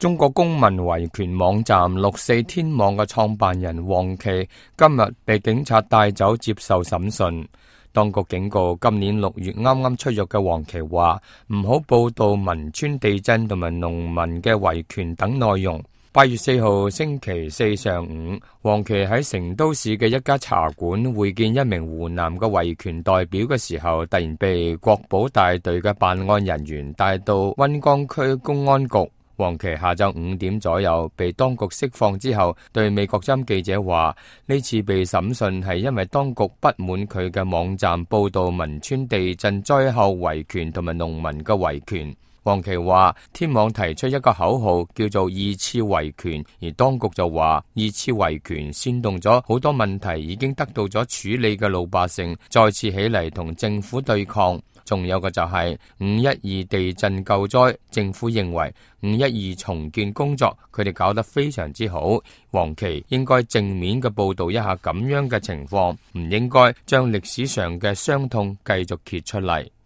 中國公民維權網站64天網嘅創辦人黃琦今日被警察帶走接受審訊。當局警告今年6月啱啱出獄嘅黃琦話唔好報道汶川地震同埋農民嘅維權等內容。8月4號星期四上午，黃琦喺成都市嘅一家茶館會見一名湖南嘅維權代表嘅時候，突然被國保大隊嘅辦案人員帶到溫江區公安局。黃琦下晝5點左右被當局釋放之後，對美國之音記者話：呢次被審訊係因為當局不滿佢嘅網站報道汶川地震災後維權同埋農民嘅維權。黃琦話：天網提出一個口號叫做2次維權，而當局就話2次維權煽動咗好多問題已經得到咗處理嘅老百姓再次起嚟同政府對抗。仲有個就係512地震救災，政府認為512重建工作佢哋搞得非常之好，黃琦應該正面嘅報道一下咁樣嘅情況，唔應該將歷史上嘅傷痛繼續揭出嚟。